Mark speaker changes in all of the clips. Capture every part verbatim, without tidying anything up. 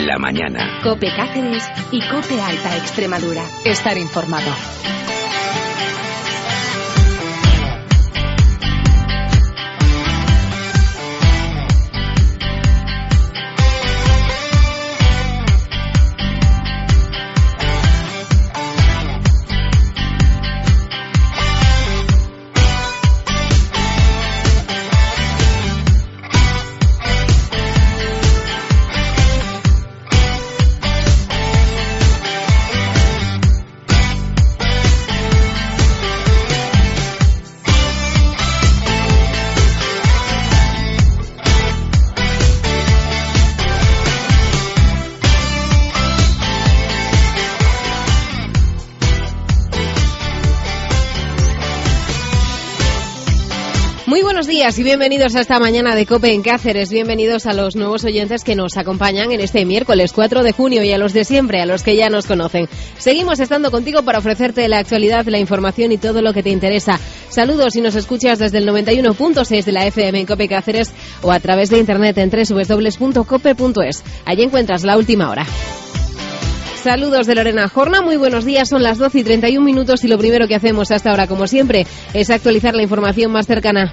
Speaker 1: en la mañana.
Speaker 2: COPE Cáceres y COPE Alta Extremadura. Estar informado.
Speaker 3: Buenos días y bienvenidos a esta mañana de COPE en Cáceres. Bienvenidos a los nuevos oyentes que nos acompañan en este miércoles cuatro de junio y a los de siempre, a los que ya nos conocen. Seguimos estando contigo para ofrecerte la actualidad, la información y todo lo que te interesa. Saludos si nos escuchas desde el noventa y uno punto seis de la F M en COPE Cáceres o a través de internet en doble u doble u doble u punto cope punto es. Allí encuentras la última hora. Saludos de Lorena Jorna, muy buenos días, son las doce y treinta y un minutos y lo primero que hacemos hasta ahora, como siempre, es actualizar la información más cercana.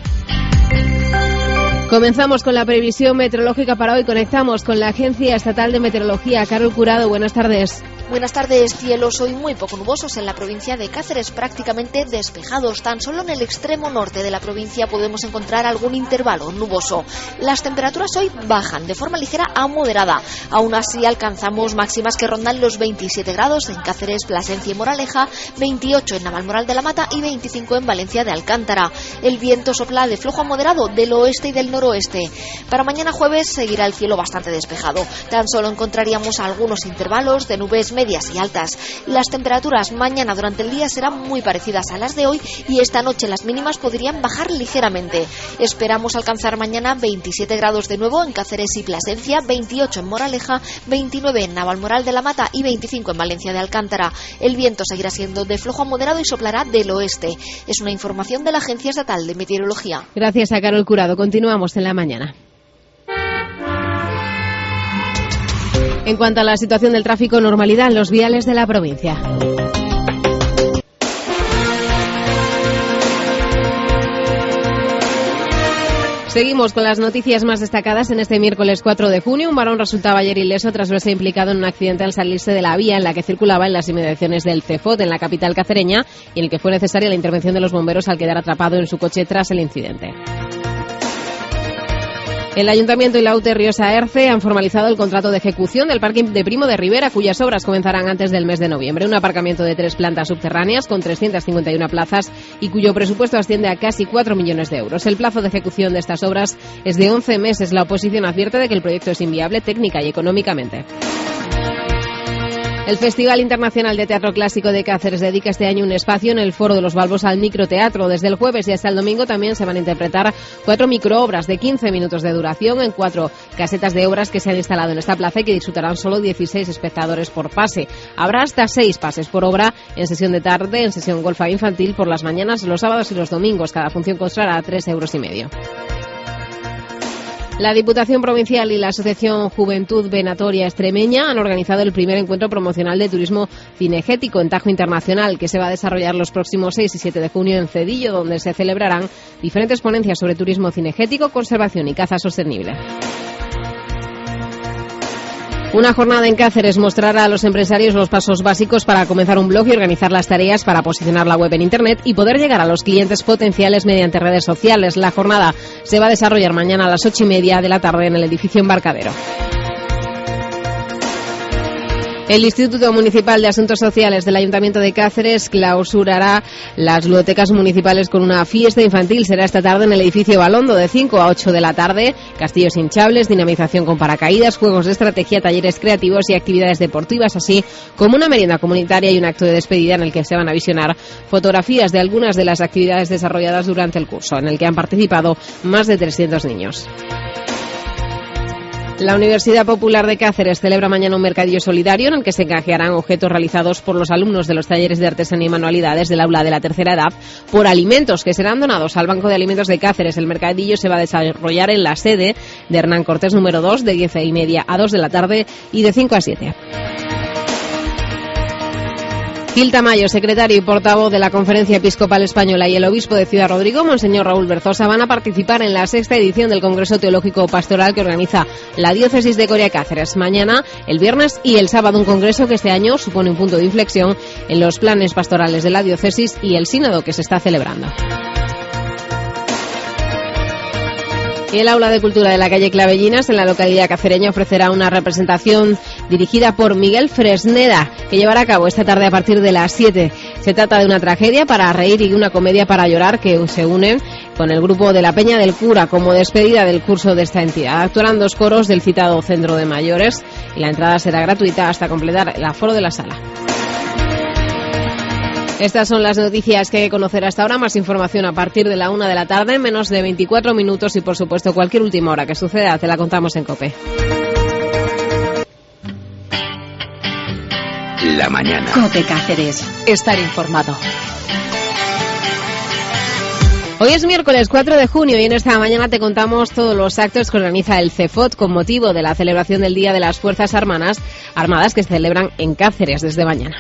Speaker 3: Comenzamos con la previsión meteorológica para hoy. Conectamos con la Agencia Estatal de Meteorología. Carol Curado, buenas tardes.
Speaker 4: Buenas tardes. Cielos hoy muy poco nubosos en la provincia de Cáceres, prácticamente despejados. Tan solo en el extremo norte de la provincia podemos encontrar algún intervalo nuboso. Las temperaturas hoy bajan de forma ligera a moderada. Aún así alcanzamos máximas que rondan los veintisiete grados en Cáceres, Plasencia y Moraleja, veintiocho en Navalmoral de la Mata y veinticinco en Valencia de Alcántara. El viento sopla de flojo a moderado del oeste y del noroeste. Para mañana jueves seguirá el cielo bastante despejado. Tan solo encontraríamos algunos intervalos de nubes medias y altas. Las temperaturas mañana durante el día serán muy parecidas a las de hoy y esta noche las mínimas podrían bajar ligeramente. Esperamos alcanzar mañana veintisiete grados de nuevo en Cáceres y Plasencia, veintiocho en Moraleja, veintinueve en Navalmoral de la Mata y veinticinco en Valencia de Alcántara. El viento seguirá siendo de flojo a moderado y soplará del oeste. Es una información de la Agencia Estatal de Meteorología.
Speaker 3: Gracias a Carol Curado. Continuamos en la mañana. En cuanto a la situación del tráfico, normalidad en los viales de la provincia. Seguimos con las noticias más destacadas en este miércoles cuatro de junio. Un varón resultaba ayer ileso tras verse implicado en un accidente al salirse de la vía en la que circulaba en las inmediaciones del Cefot, en la capital cacereña, y en el que fue necesaria la intervención de los bomberos al quedar atrapado en su coche tras el incidente. El Ayuntamiento y la U T E Riosa Erce han formalizado el contrato de ejecución del parking de Primo de Rivera, cuyas obras comenzarán antes del mes de noviembre. Un aparcamiento de tres plantas subterráneas con trescientas cincuenta y una plazas y cuyo presupuesto asciende a casi cuatro millones de euros. El plazo de ejecución de estas obras es de once meses. La oposición advierte de que el proyecto es inviable técnica y económicamente. El Festival Internacional de Teatro Clásico de Cáceres dedica este año un espacio en el Foro de los Balbos al microteatro. Desde el jueves y hasta el domingo también se van a interpretar cuatro microobras de quince minutos de duración en cuatro casetas de obras que se han instalado en esta plaza y que disfrutarán solo dieciséis espectadores por pase. Habrá hasta seis pases por obra en sesión de tarde, en sesión golfa infantil por las mañanas, los sábados y los domingos. Cada función costará tres euros y medio. La Diputación Provincial y la Asociación Juventud Venatoria Extremeña han organizado el primer encuentro promocional de turismo cinegético en Tajo Internacional, que se va a desarrollar los próximos seis y siete de junio en Cedillo, donde se celebrarán diferentes ponencias sobre turismo cinegético, conservación y caza sostenible. Una jornada en Cáceres mostrará a los empresarios los pasos básicos para comenzar un blog y organizar las tareas para posicionar la web en Internet y poder llegar a los clientes potenciales mediante redes sociales. La jornada se va a desarrollar mañana a las ocho y media de la tarde en el edificio Embarcadero. El Instituto Municipal de Asuntos Sociales del Ayuntamiento de Cáceres clausurará las ludotecas municipales con una fiesta infantil. Será esta tarde en el edificio Balondo de cinco a ocho de la tarde. Castillos hinchables, dinamización con paracaídas, juegos de estrategia, talleres creativos y actividades deportivas, así como una merienda comunitaria y un acto de despedida en el que se van a visionar fotografías de algunas de las actividades desarrolladas durante el curso, en el que han participado más de trescientos niños. La Universidad Popular de Cáceres celebra mañana un mercadillo solidario en el que se canjearán objetos realizados por los alumnos de los talleres de artesanía y manualidades del aula de la tercera edad por alimentos que serán donados al Banco de Alimentos de Cáceres. El mercadillo se va a desarrollar en la sede de Hernán Cortés número dos de diez y media a dos de la tarde y de cinco a siete. Gil Tamayo, secretario y portavoz de la Conferencia Episcopal Española, y el obispo de Ciudad Rodrigo, Monseñor Raúl Berzosa, van a participar en la sexta edición del Congreso Teológico Pastoral que organiza la Diócesis de Coria Cáceres. Mañana, el viernes y el sábado, un congreso que este año supone un punto de inflexión en los planes pastorales de la diócesis y el sínodo que se está celebrando. Y el Aula de Cultura de la calle Clavellinas, en la localidad cacereña, ofrecerá una representación dirigida por Miguel Fresneda, que llevará a cabo esta tarde a partir de las siete. Se trata de una tragedia para reír y una comedia para llorar que se unen con el grupo de la Peña del Cura como despedida del curso de esta entidad. Actuarán dos coros del citado Centro de Mayores y la entrada será gratuita hasta completar el aforo de la sala. Estas son las noticias que hay que conocer hasta ahora. Más información a partir de la una de la tarde, en menos de veinticuatro minutos, y por supuesto cualquier última hora que suceda te la contamos en COPE.
Speaker 1: La mañana.
Speaker 2: COPE Cáceres. Estar informado.
Speaker 3: Hoy es miércoles cuatro de junio y en esta mañana te contamos todos los actos que organiza el CEFOT con motivo de la celebración del Día de las Fuerzas Armadas, Armadas que se celebran en Cáceres desde mañana.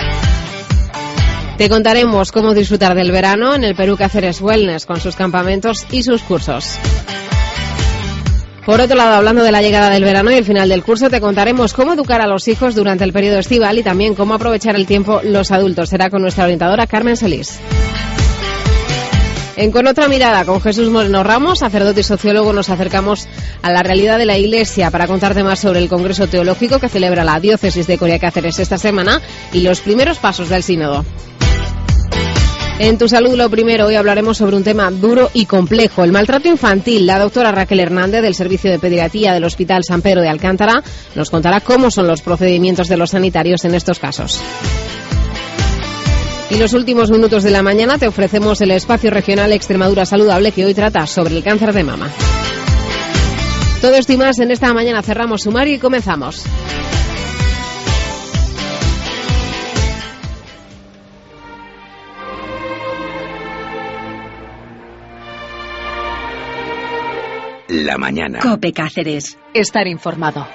Speaker 3: Te contaremos cómo disfrutar del verano en el Perú Cáceres Wellness con sus campamentos y sus cursos. Por otro lado, hablando de la llegada del verano y el final del curso, te contaremos cómo educar a los hijos durante el periodo estival y también cómo aprovechar el tiempo los adultos. Será con nuestra orientadora Carmen Solís. En Con otra mirada, con Jesús Moreno Ramos, sacerdote y sociólogo, nos acercamos a la realidad de la Iglesia para contarte más sobre el Congreso Teológico que celebra la Diócesis de Coria Cáceres esta semana y los primeros pasos del sínodo. En Tu Salud, lo primero, hoy hablaremos sobre un tema duro y complejo, el maltrato infantil. La doctora Raquel Hernández, del Servicio de Pediatría del Hospital San Pedro de Alcántara, nos contará cómo son los procedimientos de los sanitarios en estos casos. Y los últimos minutos de la mañana te ofrecemos el espacio regional Extremadura Saludable, que hoy trata sobre el cáncer de mama. Todo esto y más en esta mañana. Cerramos sumario y comenzamos.
Speaker 1: La mañana.
Speaker 2: COPE Cáceres. Estar informado.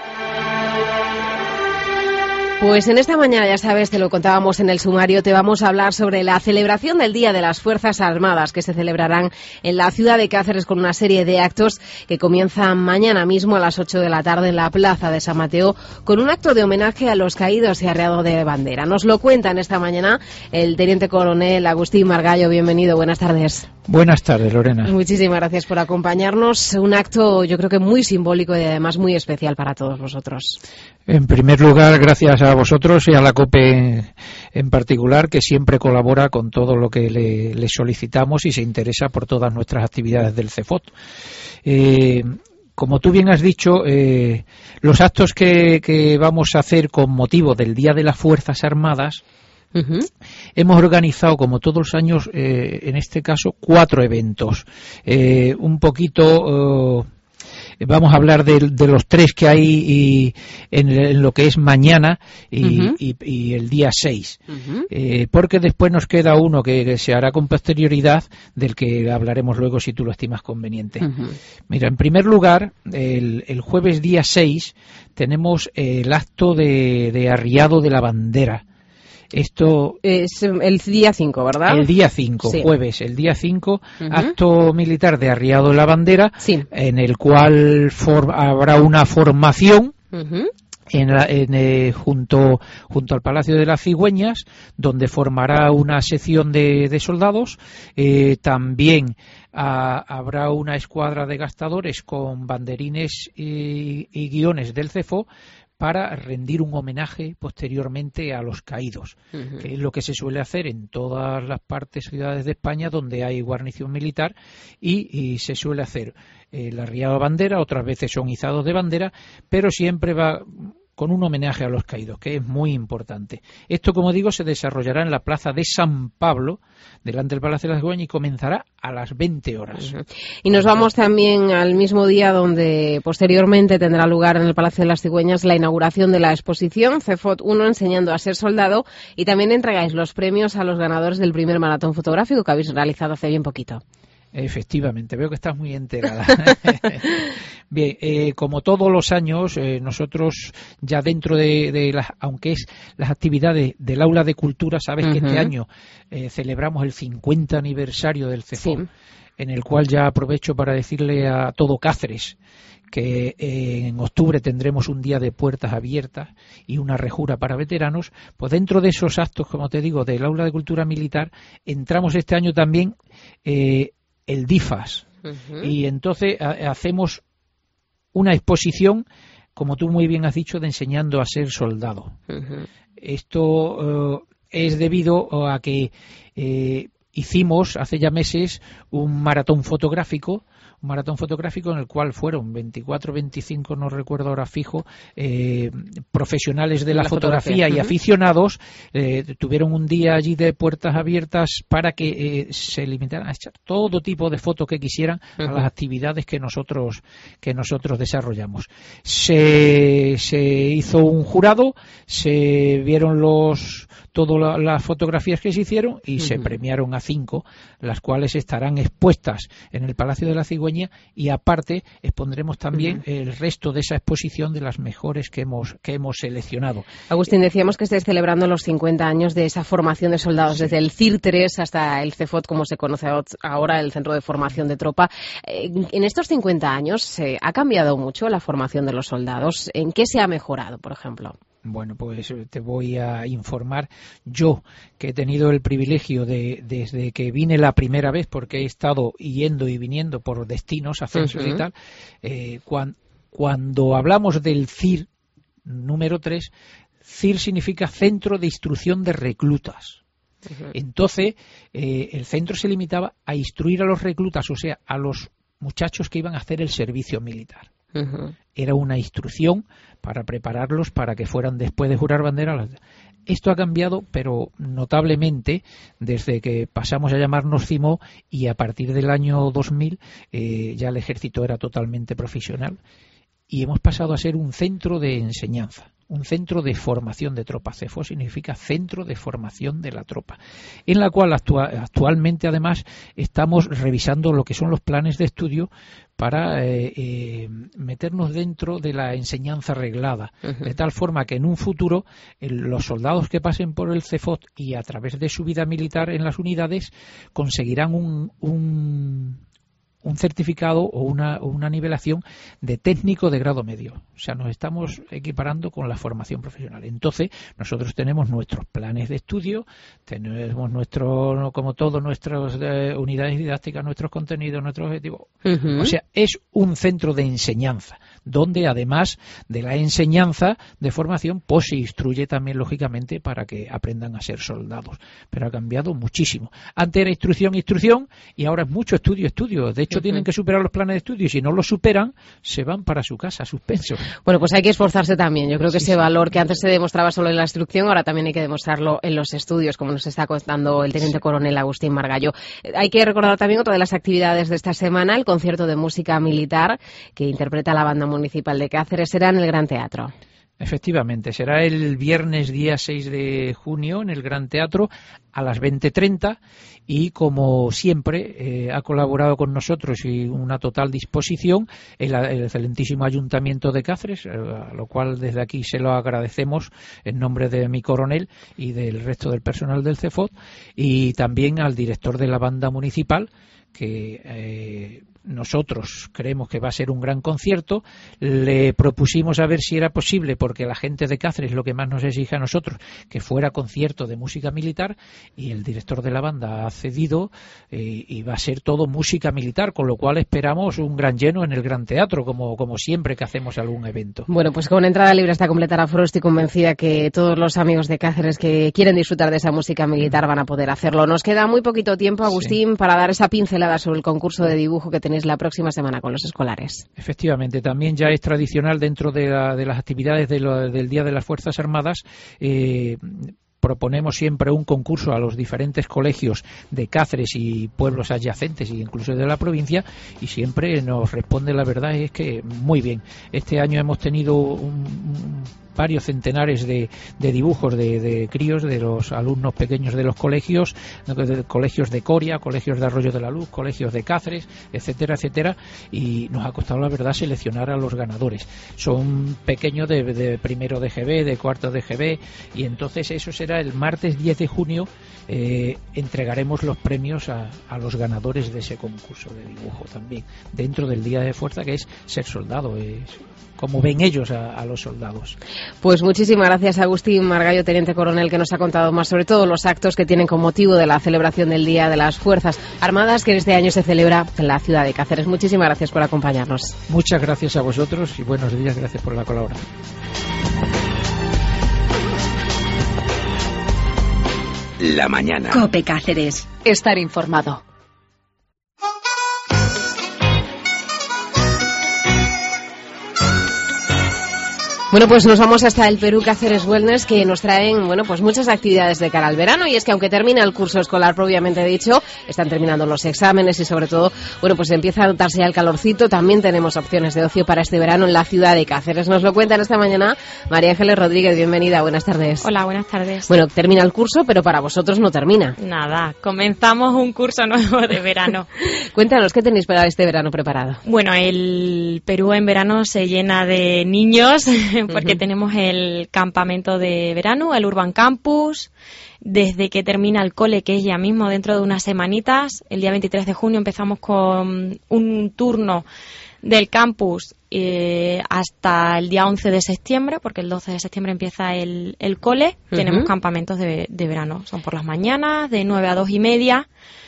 Speaker 3: Pues en esta mañana, ya sabes, te lo contábamos en el sumario, te vamos a hablar sobre la celebración del Día de las Fuerzas Armadas que se celebrarán en la ciudad de Cáceres con una serie de actos que comienzan mañana mismo a las ocho de la tarde en la Plaza de San Mateo con un acto de homenaje a los caídos y arreado de bandera. Nos lo cuenta en esta mañana el Teniente Coronel Agustín Margallo. Bienvenido, buenas tardes.
Speaker 5: Buenas tardes, Lorena.
Speaker 3: Muchísimas gracias por acompañarnos. Un acto, yo creo que muy simbólico y además muy especial para todos vosotros.
Speaker 5: En primer lugar, gracias a vosotros y a la COPE en particular, que siempre colabora con todo lo que le, le solicitamos y se interesa por todas nuestras actividades del CEFOT. Eh, como tú bien has dicho, eh, los actos que, que vamos a hacer con motivo del Día de las Fuerzas Armadas, Uh-huh. hemos organizado, como todos los años, eh, en este caso, cuatro eventos. Eh, un poquito... Eh, Vamos a hablar de, de los tres que hay y en, en lo que es mañana y, uh-huh. y, y el día seis. Uh-huh. Eh, porque después nos queda uno que, que se hará con posterioridad, del que hablaremos luego si tú lo estimas conveniente. Uh-huh. Mira, en primer lugar, el, el jueves día seis tenemos el acto de, de arriado de la bandera. Esto
Speaker 3: es el día cinco, ¿verdad?
Speaker 5: El día cinco, sí. Jueves, el día cinco, uh-huh. acto militar de arriado de la bandera, sí. en el cual for, habrá una formación uh-huh. en la, en, eh, junto, junto al Palacio de las Cigüeñas, donde formará una sección de, de soldados. Eh, también a, habrá una escuadra de gastadores con banderines y, y guiones del CEFO, para rendir un homenaje posteriormente a los caídos, uh-huh. que es lo que se suele hacer en todas las partes, ciudades de España donde hay guarnición militar, y, y se suele hacer el arriado de bandera, otras veces son izados de bandera, pero siempre va con un homenaje a los caídos, que es muy importante. Esto, como digo, se desarrollará en la plaza de San Pablo, delante del Palacio de la Cigüeña, y comenzará a las veinte horas.
Speaker 3: Uh-huh. Y nos vamos también al mismo día donde posteriormente tendrá lugar en el Palacio de las Cigüeñas la inauguración de la exposición CEFOT uno enseñando a ser soldado, y también entregáis los premios a los ganadores del primer maratón fotográfico que habéis realizado hace bien poquito.
Speaker 5: Efectivamente, veo que estás muy enterada. Bien, eh, como todos los años, eh, nosotros ya dentro de, de las, aunque es las actividades del Aula de Cultura, sabes uh-huh. que este año eh, celebramos el cincuenta aniversario del CEFOT, sí. en el cual ya aprovecho para decirle a todo Cáceres que eh, en octubre tendremos un día de puertas abiertas y una rejura para veteranos. Pues dentro de esos actos, como te digo, del Aula de Cultura Militar, entramos este año también eh, el D I F A S, uh-huh. y entonces a, hacemos una exposición, como tú muy bien has dicho, de enseñando a ser soldado. Uh-huh. Esto uh, es debido a que eh, hicimos hace ya meses un maratón fotográfico, un maratón fotográfico en el cual fueron veinticuatro, veinticinco, no recuerdo ahora fijo, eh, profesionales de la, la fotografía, fotografía y uh-huh. aficionados, eh, tuvieron un día allí de puertas abiertas para que eh, se limitaran a echar todo tipo de fotos que quisieran uh-huh. a las actividades que nosotros que nosotros desarrollamos. Se, se hizo un jurado, se vieron los todas la, las fotografías que se hicieron y uh-huh. se premiaron a cinco, las cuales estarán expuestas en el Palacio de la Cigüeña, y aparte expondremos también uh-huh. el resto de esa exposición de las mejores que hemos que hemos seleccionado.
Speaker 3: Agustín, decíamos que estáis celebrando los cincuenta años de esa formación de soldados, sí. desde el C I R tres hasta el CEFOT, como se conoce ahora, el Centro de Formación de Tropa. En estos cincuenta años, ¿se ha cambiado mucho la formación de los soldados? ¿En qué se ha mejorado, por ejemplo?
Speaker 5: Bueno, pues te voy a informar. Yo, que he tenido el privilegio de, desde que vine la primera vez, porque he estado yendo y viniendo por destinos, ascensos uh-huh. y tal, eh, cuan, cuando hablamos del C I R número tres, C I R significa Centro de Instrucción de Reclutas. Uh-huh. Entonces, eh, el centro se limitaba a instruir a los reclutas, o sea, a los muchachos que iban a hacer el servicio militar. Uh-huh. Era una instrucción para prepararlos para que fueran, después de jurar bandera. Esto ha cambiado, pero notablemente, desde que pasamos a llamarnos CIMO, y a partir del año dos mil eh, ya el ejército era totalmente profesional y hemos pasado a ser un centro de enseñanza, un centro de formación de tropa. CEFOT significa Centro de Formación de la Tropa, en la cual actua- actualmente además estamos revisando lo que son los planes de estudio para eh, eh, meternos dentro de la enseñanza reglada, uh-huh. de tal forma que en un futuro el, los soldados que pasen por el CEFOT y a través de su vida militar en las unidades conseguirán un... un un certificado o una, o una nivelación de técnico de grado medio. O sea, nos estamos equiparando con la formación profesional. Entonces, nosotros tenemos nuestros planes de estudio, tenemos nuestro, como todo, nuestras eh, unidades didácticas, nuestros contenidos, nuestros objetivos. Uh-huh. O sea, es un centro de enseñanza, donde además de la enseñanza de formación, pues se instruye también, lógicamente, para que aprendan a ser soldados. Pero ha cambiado muchísimo. Antes era instrucción, instrucción, y ahora es mucho estudio, estudio. De hecho, uh-huh. tienen que superar los planes de estudio, y si no los superan, se van para su casa, suspensos.
Speaker 3: Bueno, pues hay que esforzarse también. Yo creo que sí, ese sí. valor que antes se demostraba solo en la instrucción, ahora también hay que demostrarlo en los estudios, como nos está contando el teniente sí. coronel Agustín Margallo. Hay que recordar también otra de las actividades de esta semana, el concierto de música militar que interpreta la Banda Municipal de Cáceres, será en el Gran Teatro.
Speaker 5: Efectivamente, será el viernes día seis de junio en el Gran Teatro a las veinte treinta, y como siempre eh, ha colaborado con nosotros y una total disposición el, el excelentísimo Ayuntamiento de Cáceres, eh, a lo cual desde aquí se lo agradecemos en nombre de mi coronel y del resto del personal del CEFOT, y también al director de la Banda Municipal, que eh, nosotros creemos que va a ser un gran concierto. Le propusimos a ver si era posible, porque la gente de Cáceres lo que más nos exige a nosotros, que fuera concierto de música militar, y el director de la banda ha cedido eh, y va a ser todo música militar, con lo cual esperamos un gran lleno en el Gran Teatro, como, como siempre que hacemos algún evento.
Speaker 3: Bueno, pues con entrada libre hasta completar aforo, estoy convencida que todos los amigos de Cáceres que quieren disfrutar de esa música militar van a poder hacerlo. Nos queda muy poquito tiempo, Agustín, sí, para dar esa pincelada sobre el concurso de dibujo que tenéis la próxima semana con los escolares.
Speaker 5: Efectivamente, también ya es tradicional dentro de, la, de las actividades de lo, del Día de las Fuerzas Armadas. Eh, proponemos siempre un concurso a los diferentes colegios de Cáceres y pueblos adyacentes e incluso de la provincia, y siempre nos responde la verdad es que muy bien. Este año hemos tenido un, un varios centenares de, de dibujos de, de críos, de los alumnos pequeños de los colegios, de colegios de Coria, colegios de Arroyo de la Luz, colegios de Cáceres, etcétera, etcétera, y nos ha costado la verdad seleccionar a los ganadores. Son pequeños de, de primero de G B, de cuarto de G B, y entonces eso será el martes diez de junio, eh, entregaremos los premios a, a los ganadores de ese concurso de dibujo también, dentro del Día de Fuerza, que es ser soldado, es como ven ellos a, a los soldados.
Speaker 3: Pues muchísimas gracias, Agustín Margallo, teniente coronel, que nos ha contado más sobre todos los actos que tienen con motivo de la celebración del Día de las Fuerzas Armadas, que este año se celebra en la ciudad de Cáceres. Muchísimas gracias por acompañarnos.
Speaker 5: Muchas gracias a vosotros y buenos días, gracias por la colaboración.
Speaker 1: La mañana.
Speaker 2: COPE Cáceres. Estar informado.
Speaker 3: Bueno, pues nos vamos hasta el Perú Cáceres Wellness, que nos traen, bueno, pues muchas actividades de cara al verano, y es que aunque termina el curso escolar propiamente dicho, están terminando los exámenes y sobre todo, bueno, pues empieza a notarse ya el calorcito. También tenemos opciones de ocio para este verano en la ciudad de Cáceres. Nos lo cuentan esta mañana María Ángeles Rodríguez. Bienvenida, buenas tardes.
Speaker 6: Hola, buenas tardes.
Speaker 3: Bueno, termina el curso, pero para vosotros no termina.
Speaker 6: Nada, comenzamos un curso nuevo de verano.
Speaker 3: Cuéntanos, ¿qué tenéis para este verano preparado?
Speaker 6: Bueno, el Perú en verano se llena de niños, porque uh-huh. tenemos el campamento de verano, el Urban Campus, desde que termina el cole, que es ya mismo dentro de unas semanitas. El día veintitrés de junio empezamos con un turno del campus eh, hasta el día once de septiembre, porque el doce de septiembre empieza el, el cole. Uh-huh. Tenemos campamentos de, de verano, son por las mañanas, de nueve a dos y media.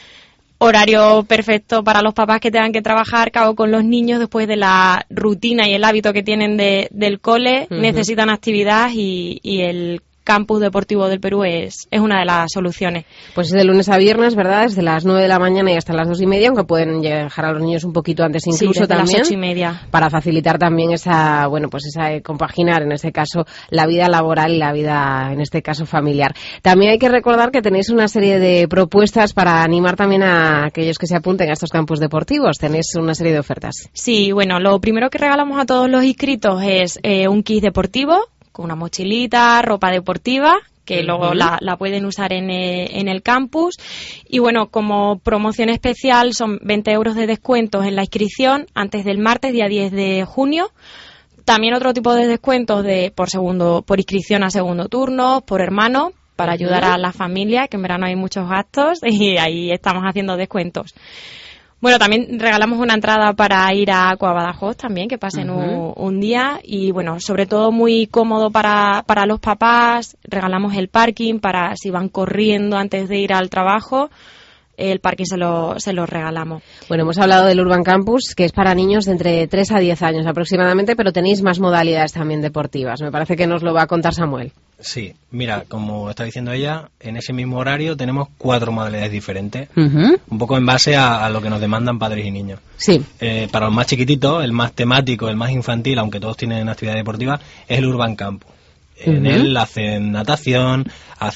Speaker 6: Horario perfecto para los papás que tengan que trabajar, cabo con los niños después de la rutina y el hábito que tienen de, del cole. Uh-huh. Necesitan actividad y, y el campus deportivo del Perú es, es una de las soluciones.
Speaker 3: Pues es de lunes a viernes, ¿verdad? Desde las nueve de la mañana y hasta las dos y media, aunque pueden dejar a los niños un poquito antes incluso,
Speaker 6: sí, desde
Speaker 3: también.
Speaker 6: las ocho y media.
Speaker 3: Para facilitar también esa, bueno, pues esa eh, compaginar en este caso la vida laboral y la vida, en este caso, familiar. También hay que recordar que tenéis una serie de propuestas para animar también a aquellos que se apunten a estos campus deportivos. Tenéis una serie de ofertas.
Speaker 6: Sí, bueno, lo primero que regalamos a todos los inscritos es eh, un kit deportivo, con una mochilita, ropa deportiva, que uh-huh. luego la, la pueden usar en, eh, en el campus. Y bueno, como promoción especial son veinte euros de descuentos en la inscripción antes del martes, día diez de junio. También otro tipo de descuentos de por segundo, por inscripción a segundo turno, por hermano, para uh-huh. ayudar a la familia, que en verano hay muchos gastos y ahí estamos haciendo descuentos. Bueno, también regalamos una entrada para ir a Aqua Badajoz también, que pasen uh-huh. un, un día. Y bueno, sobre todo muy cómodo para, para los papás. Regalamos el parking para si van corriendo antes de ir al trabajo. El parking se lo, se lo regalamos.
Speaker 3: Bueno, hemos hablado del Urban Campus, que es para niños de entre tres a diez años aproximadamente, pero tenéis más modalidades también deportivas. Me parece que nos lo va a contar Samuel.
Speaker 7: Sí, mira, como está diciendo ella, en ese mismo horario tenemos cuatro modalidades diferentes,
Speaker 3: uh-huh.
Speaker 7: un poco en base a, a lo que nos demandan padres y niños.
Speaker 3: Sí.
Speaker 7: Eh, para los más chiquititos, el más temático, el más infantil, aunque todos tienen actividad deportiva, es el Urban Campus. En uh-huh. él hacen natación,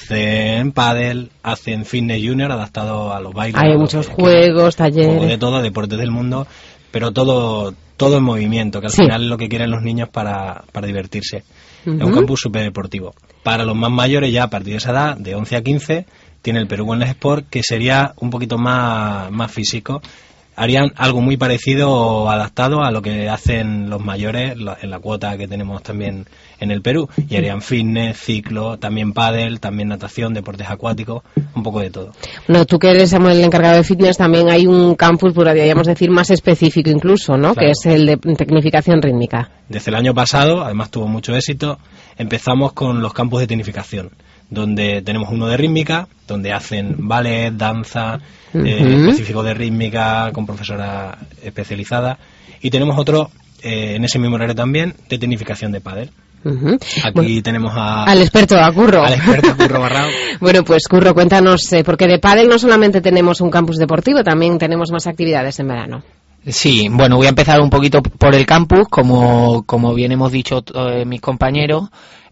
Speaker 7: hacen pádel, hacen fitness junior adaptado a los bailes.
Speaker 3: Hay muchos juegos, talleres.
Speaker 7: Juegos de todo, deportes del mundo, pero todo todo en movimiento, que al sí. final es lo que quieren los niños para, para divertirse. Uh-huh. Es un campus súper deportivo. Para los más mayores, ya a partir de esa edad, de once a quince, tiene el Perú Wellness Sport, que sería un poquito más, más físico. Harían algo muy parecido o adaptado a lo que hacen los mayores en la cuota que tenemos también en el Perú, y harían fitness, ciclo, también pádel, también natación, deportes acuáticos, un poco de todo.
Speaker 3: Bueno, tú que eres, Samuel, el encargado de fitness, también hay un campus, podríamos decir, más específico incluso, ¿no? Claro. Que es el de tecnificación rítmica.
Speaker 7: Desde el año pasado, además tuvo mucho éxito, empezamos con los campus de tecnificación, donde tenemos uno de rítmica, donde hacen ballet, danza, uh-huh. eh, específico de rítmica, con profesora especializada, y tenemos otro, eh, en ese mismo horario también, de tecnificación de pádel. Uh-huh. Aquí bueno, tenemos a,
Speaker 3: al experto, a Curro.
Speaker 7: Al experto Curro Barrao.
Speaker 3: Bueno, pues Curro, cuéntanos, eh, porque de pádel no solamente tenemos un campus deportivo, también tenemos más actividades en verano.
Speaker 5: Sí, bueno, voy a empezar un poquito por el campus, como, como bien hemos dicho eh, mis compañeros,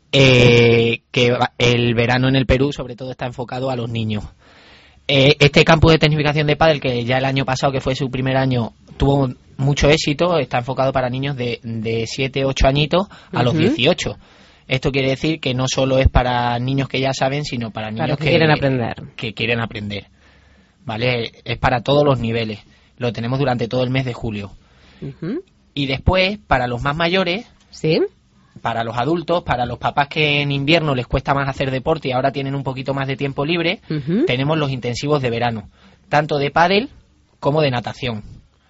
Speaker 5: eh, que el verano en el Perú sobre todo está enfocado a los niños. Eh, este campus de tecnificación de pádel, que ya el año pasado, que fue su primer año, tuvo mucho éxito, está enfocado para niños de, de siete, ocho añitos a uh-huh. los dieciocho. Esto quiere decir que no solo es para niños que ya saben, sino para niños
Speaker 3: para que,
Speaker 5: que
Speaker 3: quieren aprender.
Speaker 5: Que quieren aprender. ¿Vale? Es para todos los niveles. Lo tenemos durante todo el mes de julio. Uh-huh. Y después, para los más mayores,
Speaker 3: ¿sí?
Speaker 5: Para los adultos, para los papás que en invierno les cuesta más hacer deporte y ahora tienen un poquito más de tiempo libre, uh-huh. tenemos los intensivos de verano, tanto de pádel como de natación.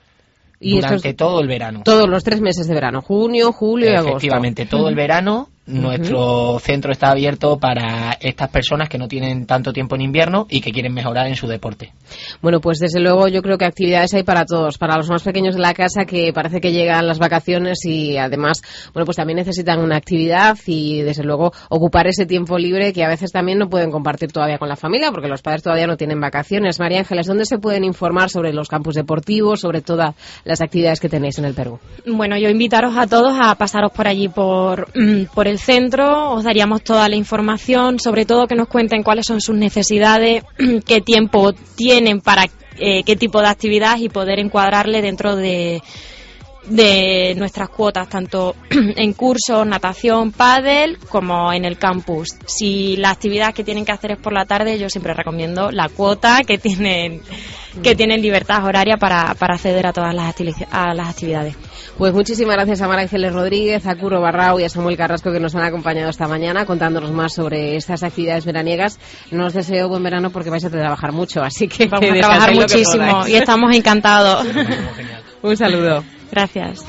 Speaker 5: Y durante todo el verano.
Speaker 3: Todos los tres meses de verano, junio, julio y agosto.
Speaker 5: Efectivamente, todo el verano. Nuestro uh-huh. centro está abierto para estas personas que no tienen tanto tiempo en invierno y que quieren mejorar en su deporte.
Speaker 3: Bueno, pues desde luego yo creo que actividades hay para todos, para los más pequeños de la casa, que parece que llegan las vacaciones y además, bueno, pues también necesitan una actividad y desde luego ocupar ese tiempo libre que a veces también no pueden compartir todavía con la familia porque los padres todavía no tienen vacaciones. María Ángeles, ¿dónde se pueden informar sobre los campus deportivos, sobre todas las actividades que tenéis en el Perú?
Speaker 6: Bueno, yo invitaros a todos a pasaros por allí por, por el centro, os daríamos toda la información, sobre todo que nos cuenten cuáles son sus necesidades, qué tiempo tienen para eh, qué tipo de actividad y poder encuadrarle dentro de, de nuestras cuotas, tanto en cursos, natación, pádel, como en el campus. Si la actividad que tienen que hacer es por la tarde, yo siempre recomiendo la cuota que tienen que tienen libertad horaria para, para acceder a todas las, acti- a las actividades.
Speaker 3: Pues muchísimas gracias a María Ángeles Rodríguez, a Curro Barrao y a Samuel Carrasco, que nos han acompañado esta mañana contándonos más sobre estas actividades veraniegas. No os deseo buen verano porque vais a trabajar mucho, así que
Speaker 6: vamos a trabajar muchísimo y estamos encantados.
Speaker 3: Un saludo.
Speaker 6: Gracias.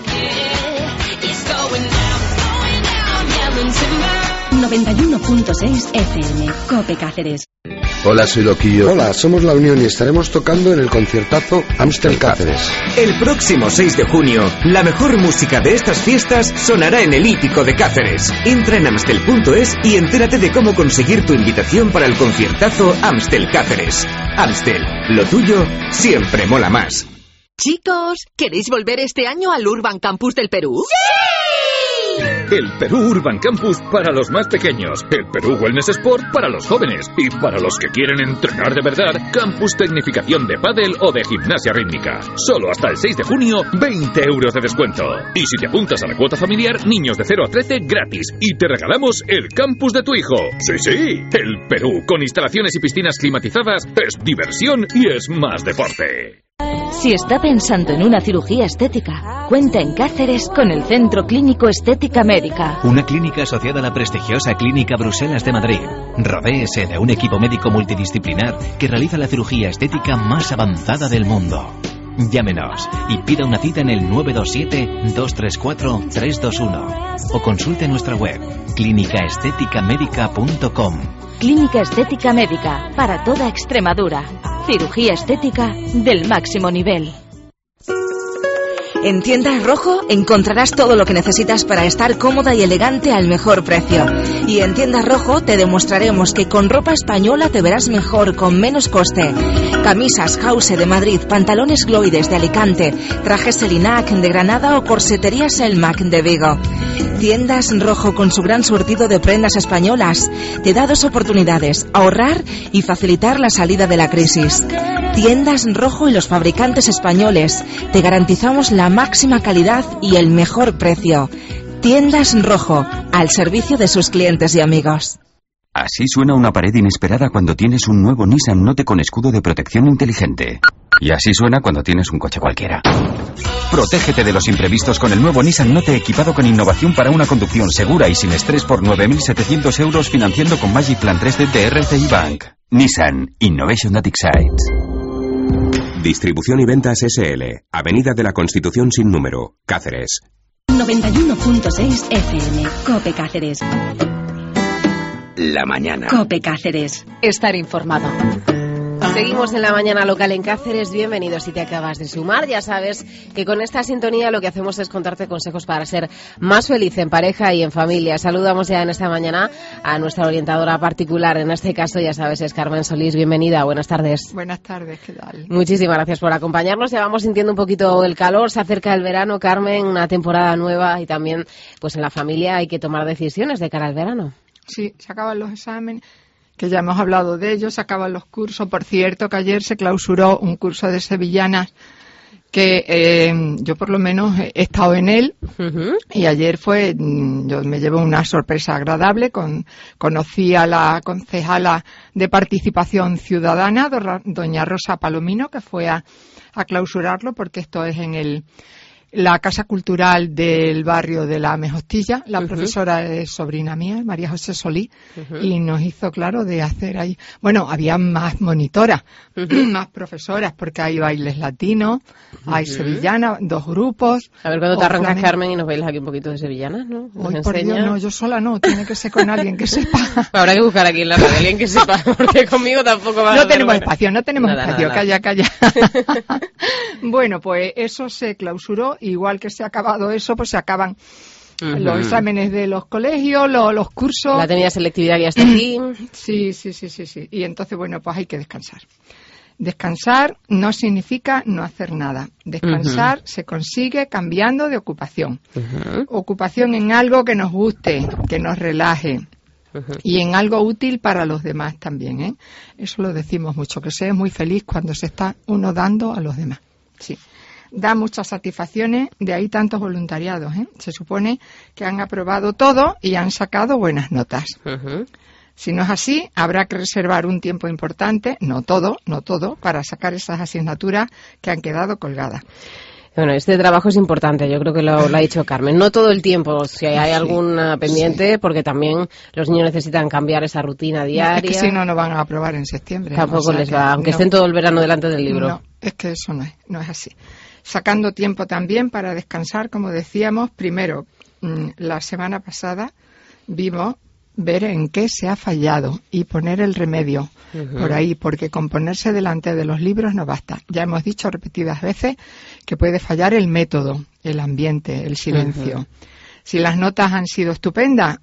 Speaker 2: noventa y uno punto seis F M, Cope Cáceres.
Speaker 8: Hola, soy Loquillo. Hola, somos La Unión y estaremos tocando en el conciertazo Amstel Cáceres.
Speaker 1: El próximo seis de junio, la mejor música de estas fiestas sonará en el hípico de Cáceres. Entra en amstel punto es y entérate de cómo conseguir tu invitación para el conciertazo Amstel Cáceres. Amstel, lo tuyo siempre mola más.
Speaker 9: Chicos, ¿queréis volver este año al Urban Campus del Perú?
Speaker 10: ¡Sí! El Perú Urban Campus para los más pequeños, el Perú Wellness Sport para los jóvenes y para los que quieren entrenar de verdad, Campus Tecnificación de pádel o de gimnasia rítmica. Solo hasta el seis de junio, veinte euros de descuento. Y si te apuntas a la cuota familiar, niños de cero a trece gratis y te regalamos el campus de tu hijo. Sí, sí, el Perú con instalaciones y piscinas climatizadas es diversión y es más deporte.
Speaker 2: Si está pensando en una cirugía estética, cuenta en Cáceres con el Centro Clínico Estética Médica.
Speaker 11: Una clínica asociada a la prestigiosa Clínica Bruselas de Madrid. Rodéese de un equipo médico multidisciplinar que realiza la cirugía estética más avanzada del mundo. Llámenos y pida una cita en el nueve dos siete, dos tres cuatro, tres dos uno o consulte nuestra web clínica estética médica punto com.
Speaker 2: Clínica Estética Médica para toda Extremadura. Cirugía estética del máximo nivel.
Speaker 12: En Tiendas Rojo encontrarás todo lo que necesitas para estar cómoda y elegante al mejor precio. Y en Tiendas Rojo te demostraremos que con ropa española te verás mejor, con menos coste. Camisas House de Madrid, pantalones Gloides de Alicante, trajes Selinac de Granada o corseterías Selmac de Vigo. Tiendas Rojo, con su gran surtido de prendas españolas, te da dos oportunidades: ahorrar y facilitar la salida de la crisis. Tiendas Rojo y los fabricantes españoles. Te garantizamos la máxima calidad y el mejor precio. Tiendas Rojo, al servicio de sus clientes y amigos.
Speaker 13: Así suena una pared inesperada cuando tienes un nuevo Nissan Note con escudo de protección inteligente. Y así suena cuando tienes un coche cualquiera. Protégete de los imprevistos con el nuevo Nissan Note equipado con innovación para una conducción segura y sin estrés por nueve mil setecientos euros financiando con Magic Plan tres D de R C I Bank. Nissan Innovation that excites.
Speaker 14: Distribución y ventas S L. Avenida de la Constitución sin número, Cáceres.
Speaker 15: noventa y uno punto seis F M. COPE Cáceres.
Speaker 14: La mañana.
Speaker 15: COPE Cáceres.
Speaker 3: Estar informado. Seguimos en la mañana local en Cáceres. Bienvenidos si te acabas de sumar. Ya sabes que con esta sintonía lo que hacemos es contarte consejos para ser más feliz en pareja y en familia. Saludamos ya en esta mañana a nuestra orientadora particular. En este caso, ya sabes, es Carmen Solís. Bienvenida. Buenas tardes.
Speaker 16: Buenas tardes. ¿Qué tal?
Speaker 3: Muchísimas gracias por acompañarnos. Ya vamos sintiendo un poquito el calor. Se acerca el verano, Carmen, una temporada nueva y también, pues en la familia hay que tomar decisiones de cara al verano.
Speaker 16: Sí, se acaban los exámenes, que ya hemos hablado de ellos, se acaban los cursos. Por cierto, que ayer se clausuró un curso de sevillanas que eh, yo por lo menos he estado en él. Uh-huh. Y ayer fue, yo me llevé una sorpresa agradable. Con, conocí a la concejala de Participación Ciudadana, doña Rosa Palomino, que fue a, a clausurarlo, porque esto es en el... la Casa Cultural del barrio de la Mejostilla. La uh-huh. profesora es sobrina mía, María José Solí, uh-huh. y nos hizo, claro, de hacer ahí... Bueno, había más monitoras, uh-huh. más profesoras, porque hay bailes latinos, uh-huh. hay sevillanas, dos grupos...
Speaker 3: A ver, cuando te arrancas, flamenco. Carmen, y nos bailas aquí un poquito de sevillanas, ¿no?
Speaker 16: Hoy, por Dios, no, yo sola no, tiene que ser con alguien que sepa.
Speaker 3: Habrá que buscar aquí en la radio alguien que sepa, porque conmigo tampoco va a...
Speaker 16: No tenemos espacio, no tenemos nada, espacio, nada, calla, calla. Bueno, pues eso se clausuró. Igual que se ha acabado eso, pues se acaban uh-huh. los exámenes de los colegios, los, los cursos.
Speaker 3: La tenía selectividad ya hasta aquí.
Speaker 16: Sí, sí, sí, sí, sí. Y entonces, bueno, pues hay que descansar. Descansar no significa no hacer nada. Descansar uh-huh. se consigue cambiando de ocupación. Uh-huh. Ocupación en algo que nos guste, que nos relaje. Uh-huh. Y en algo útil para los demás también, ¿eh? Eso lo decimos mucho, que se es muy feliz cuando se está uno dando a los demás. Sí. Da muchas satisfacciones, de ahí tantos voluntariados, ¿eh? Se supone que han aprobado todo y han sacado buenas notas. Uh-huh. Si no es así, habrá que reservar un tiempo importante, no todo, no todo, para sacar esas asignaturas que han quedado colgadas.
Speaker 3: Bueno, este trabajo es importante, yo creo que lo, lo ha dicho Carmen. No todo el tiempo, si hay sí, alguna pendiente, sí. porque también los niños necesitan cambiar esa rutina diaria.
Speaker 16: Es que si no, no van a aprobar en septiembre.
Speaker 3: Tampoco
Speaker 16: o sea
Speaker 3: les va, aunque no, estén todo el verano delante del libro.
Speaker 16: No, es que eso no es, no es así. Sacando tiempo también para descansar, como decíamos. Primero, la semana pasada vimos ver en qué se ha fallado y poner el remedio uh-huh. por ahí, porque con ponerse delante de los libros no basta. Ya hemos dicho repetidas veces que puede fallar el método, el ambiente, el silencio. Uh-huh. Si las notas han sido estupendas,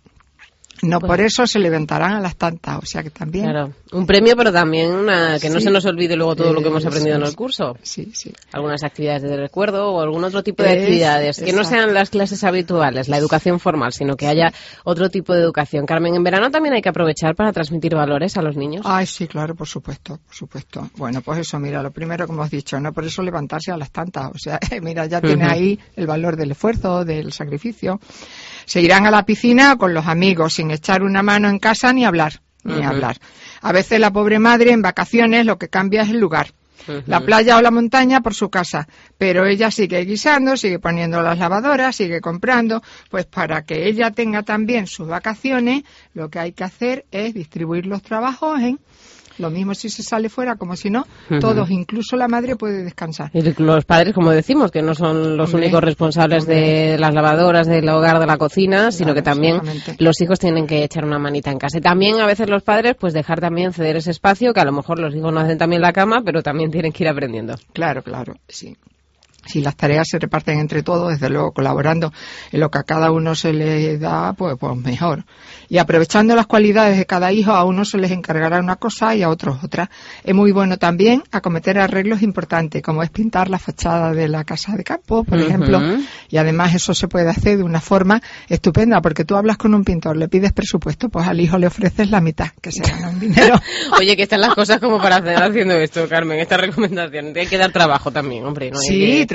Speaker 16: no pues, por eso se levantarán a las tantas, o sea que también...
Speaker 3: Claro, un premio, pero también una, que no sí. se nos olvide luego todo eh, lo que hemos aprendido sí, en el curso.
Speaker 16: Sí, sí.
Speaker 3: Algunas actividades de recuerdo o algún otro tipo de es, actividades, que exacto. no sean las clases habituales, la educación formal, sino que haya otro tipo de educación. Carmen, en verano también hay que aprovechar para transmitir valores a los niños.
Speaker 16: Ay, sí, claro, por supuesto, por supuesto. Bueno, pues eso, mira, lo primero que hemos dicho, no por eso levantarse a las tantas, o sea, mira, ya tiene uh-huh. ahí el valor del esfuerzo, del sacrificio. Se irán a la piscina con los amigos, sin echar una mano en casa ni hablar, ni uh-huh. hablar. A veces la pobre madre en vacaciones lo que cambia es el lugar. Uh-huh. La playa o la montaña por su casa, pero ella sigue guisando, sigue poniendo las lavadoras, sigue comprando. Pues para que ella tenga también sus vacaciones, lo que hay que hacer es distribuir los trabajos en... Lo mismo si se sale fuera como si no, uh-huh. todos, incluso la madre puede descansar.
Speaker 3: Y los padres, como decimos, que no son los hombre, únicos responsables hombre. de las lavadoras, del hogar, de la cocina, sino claro, que también los hijos tienen que echar una manita en casa. Y también a veces los padres, pues dejar también ceder ese espacio, que a lo mejor los hijos no hacen también la cama, pero también tienen que ir aprendiendo.
Speaker 16: Claro, claro, sí. Si las tareas se reparten entre todos, desde luego colaborando en lo que a cada uno se le da, pues, pues mejor. Y aprovechando las cualidades de cada hijo, a uno se les encargará una cosa y a otros otra. Es muy bueno también acometer arreglos importantes, como es pintar la fachada de la casa de campo, por uh-huh. ejemplo. Y además eso se puede hacer de una forma estupenda, porque tú hablas con un pintor, le pides presupuesto, pues al hijo le ofreces la mitad, que se gana un dinero.
Speaker 3: Oye, que están las cosas como para hacer haciendo esto, Carmen, esta recomendación. Hay que dar trabajo también, hombre. ¿no?
Speaker 16: Sí,
Speaker 3: hay que...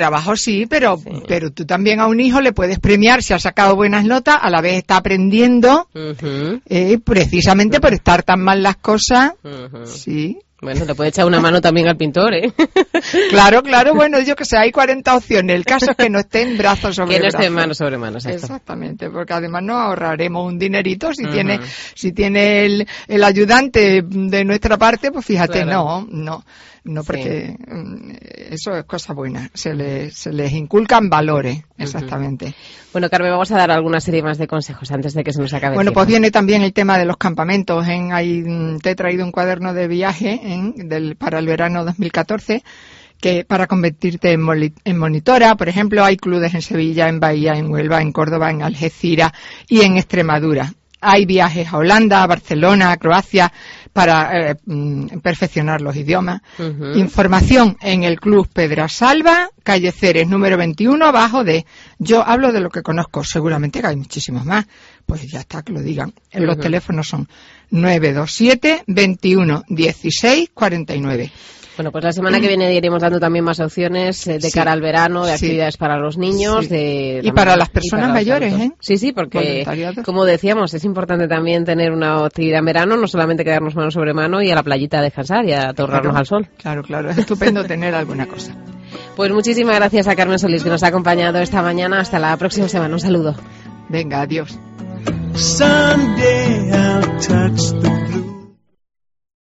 Speaker 16: trabajo sí, pero sí. pero tú también a un hijo le puedes premiar si ha sacado buenas notas, a la vez está aprendiendo, uh-huh. eh, precisamente uh-huh. por estar tan mal las cosas, uh-huh. sí.
Speaker 3: Bueno, le puede echar una mano también al pintor, ¿eh?
Speaker 16: Claro, claro, bueno, yo que sé, hay cuarenta opciones. El caso es que no esté en brazos sobre
Speaker 3: Que no
Speaker 16: brazos.
Speaker 3: esté en manos sobre manos, exacto.
Speaker 16: Exactamente, porque además nos ahorraremos un dinerito si uh-huh. tiene si tiene el, el ayudante de nuestra parte, pues fíjate, claro. no, no, no, porque sí. eso es cosa buena. Se les, se les inculcan valores, exactamente. Uh-huh.
Speaker 3: Bueno, Carmen, vamos a dar alguna serie más de consejos antes de que se nos acabe.
Speaker 16: Bueno,
Speaker 3: el
Speaker 16: pues viene también el tema de los campamentos. En, hay, te he traído un cuaderno de viaje en, del, para el verano dos mil catorce, que para convertirte en, moli, en monitora, por ejemplo, hay clubes en Sevilla, en Bahía, en Huelva, en Córdoba, en Algeciras y en Extremadura. Hay viajes a Holanda, a Barcelona, a Croacia, para eh, perfeccionar los idiomas. Uh-huh. Información en el Club Pedrasalva, calle Ceres, número veintiuno, abajo de... Yo hablo de lo que conozco, seguramente que hay muchísimos más. Pues ya está, que lo digan. Uh-huh. Los teléfonos son nueve dos siete, veintiuno, dieciséis, cuarenta y nueve.
Speaker 3: Bueno, pues la semana que viene iremos dando también más opciones eh, de sí. cara al verano, de actividades sí. para los niños.
Speaker 16: Sí.
Speaker 3: de
Speaker 16: Y para las personas para mayores, ¿eh?
Speaker 3: Sí, sí, porque, como decíamos, es importante también tener una actividad en verano, no solamente quedarnos mano sobre mano y a la playita a descansar y a torrarnos
Speaker 16: claro,
Speaker 3: al sol.
Speaker 16: Claro, claro, es estupendo tener alguna cosa.
Speaker 3: Pues muchísimas gracias a Carmen Solís, que nos ha acompañado esta mañana. Hasta la próxima semana. Un saludo.
Speaker 16: Venga, adiós.
Speaker 17: Someday I'll